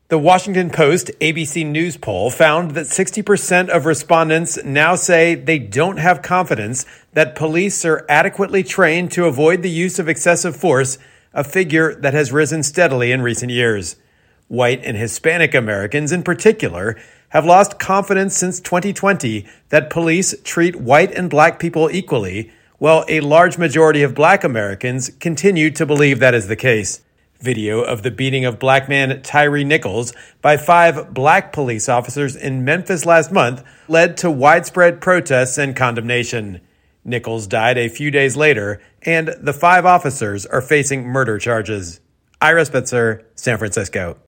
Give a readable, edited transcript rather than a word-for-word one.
The Washington Post ABC News poll found that 60% of respondents now say they don't have confidence that police are adequately trained to avoid the use of excessive force, a figure that has risen steadily in recent years. White and Hispanic Americans in particular have lost confidence since 2020 that police treat white and black people equally, while a large majority of black Americans continue to believe that is the case. Video of the beating of black man Tyre Nichols by 5 black police officers in Memphis last month led to widespread protests and condemnation. Nichols died a few days later, and the 5 officers are facing murder charges. Ira Spitzer, San Francisco.